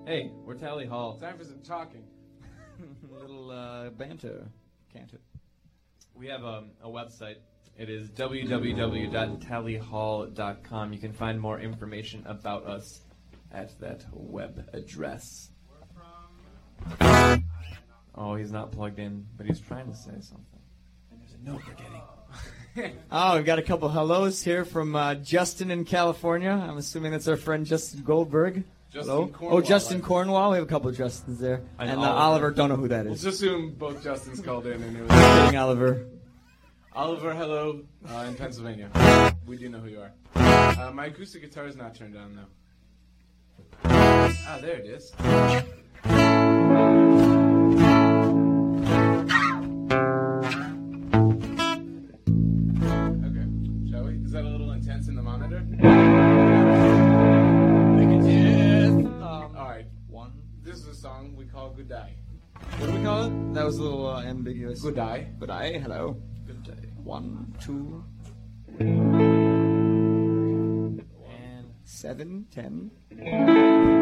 Hey, we're Tally Hall. Time for some talking. A little banter. Can't it? We have a website. It is www.tallyhall.com. You can find more information about us at that web address. Oh, he's not plugged in, but he's trying to say something. And there's a note we're getting. Oh, we've got a couple hellos here from Justin in California. I'm assuming that's our friend Justin Goldberg. Hello. Cornwall, Justin Cornwall. We have a couple of Justins there. And Oliver, don't know who that We'll is. just assume both Justins called in and it was Kidding, Oliver. Oliver, hello, in Pennsylvania. We do know who you are. My acoustic guitar is not turned on, though. Ah, there it is. Okay, shall we? Is that a little intense in the monitor? Alright, this is a song we call Good Day. What do we call it? That was a little ambiguous. Good Day. Good day. Hello. Good day. 1, 2. And 7, 10.